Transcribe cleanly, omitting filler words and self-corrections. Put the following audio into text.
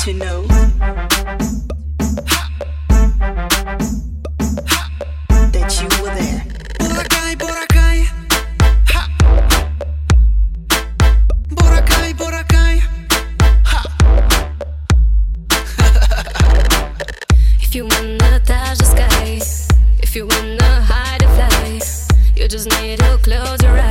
to know that you were there. Boracay, Boracay, ha. Boracay, Boracay, ha. If you wanna touch the sky, if you wanna hide a fly, you just need to close your eyes.